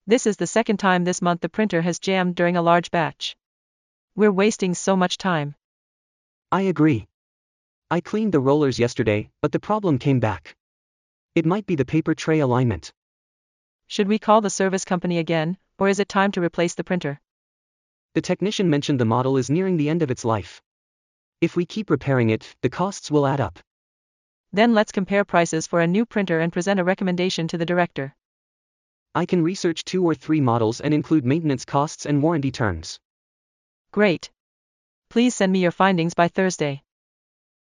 This is the second time this month the printer has jammed during a large batch. We're wasting so much time. I agree. I cleaned the rollers yesterday, but the problem came back. It might be the paper tray alignment. Should we call the service company again, or is it time to replace the printer? The technician mentioned the model is nearing the end of its life. If we keep repairing it, the costs will add up. Then let's compare prices for a new printer and present a recommendation to the director. I can research 2 or 3 models and include maintenance costs and warranty terms. Great. Please send me your findings by Thursday.